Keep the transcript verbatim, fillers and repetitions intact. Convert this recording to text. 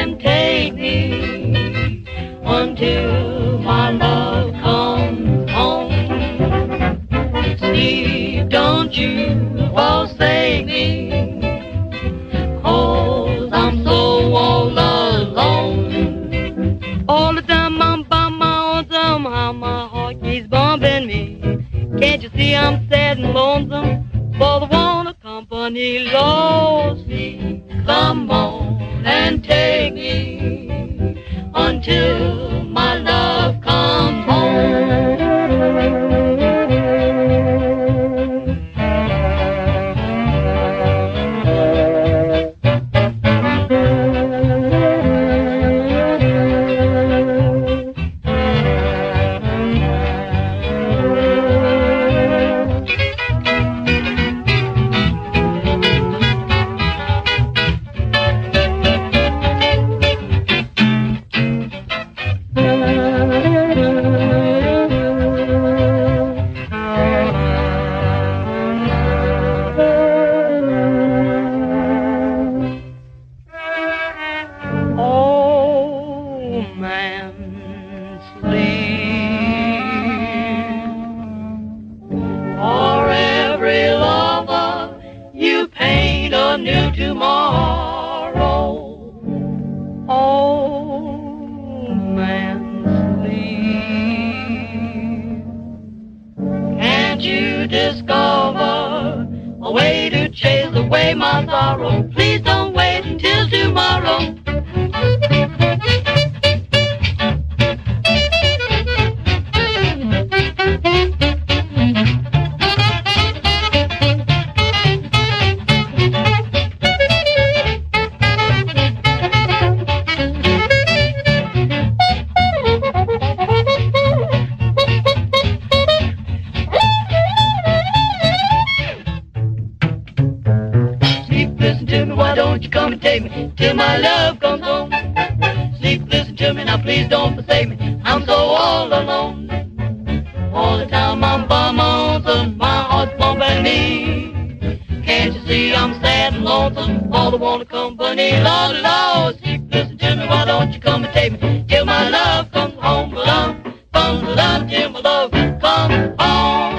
and take me until my love comes home. Sleep, don't you forsake me, 'cause I'm so all alone. All the time I'm by my own, somehow my heart keeps bumping me. Can't you see I'm sad and lonesome for the one of company? Lord, see, come on and take me until my love comes home. New tomorrow. Oh, man, sleep. Can't you discover a way to chase away my sorrow? Please don't wait until tomorrow. Listen to me, why don't you come and take me till my love comes home? Sleep, listen to me, now please don't forsake me, I'm so all alone. All the time I'm by my own, so my heart's bumping me. Can't you see I'm sad and lonesome, all the want of company? Lord, Lord, sleep, listen to me, why don't you come and take me till my love comes home? Ba-dum, bum, ba-dum, till my love comes home.